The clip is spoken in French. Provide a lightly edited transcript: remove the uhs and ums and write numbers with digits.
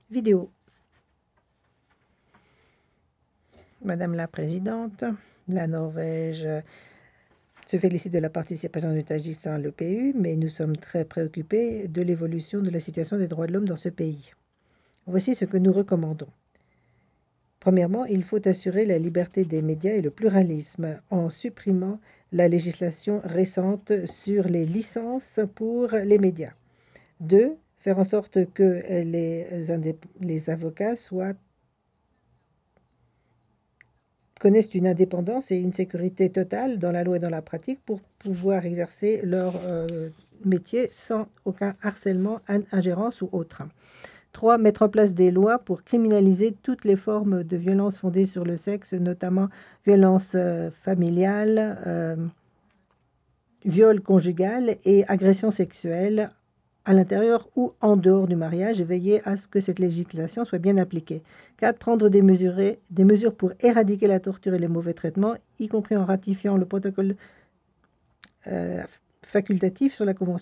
Vidéo. Madame la Présidente, la Norvège se félicite de la participation du Tadjikistan à l'EPU, mais nous sommes très préoccupés de l'évolution de la situation des droits de l'homme dans ce pays. Voici ce que nous recommandons. Premièrement, il faut assurer la liberté des médias et le pluralisme en supprimant la législation récente sur les licences pour les médias. 2. Faire en sorte que les avocats connaissent une indépendance et une sécurité totale dans la loi et dans la pratique pour pouvoir exercer leur métier sans aucun harcèlement, ingérence ou autre. 3. Mettre en place des lois pour criminaliser toutes les formes de violence fondées sur le sexe, notamment violence familiale, viol conjugal et agression sexuelle à l'intérieur ou en dehors du mariage et veiller à ce que cette législation soit bien appliquée. 4. Prendre des mesures pour éradiquer la torture et les mauvais traitements, y compris en ratifiant le protocole facultatif sur la Convention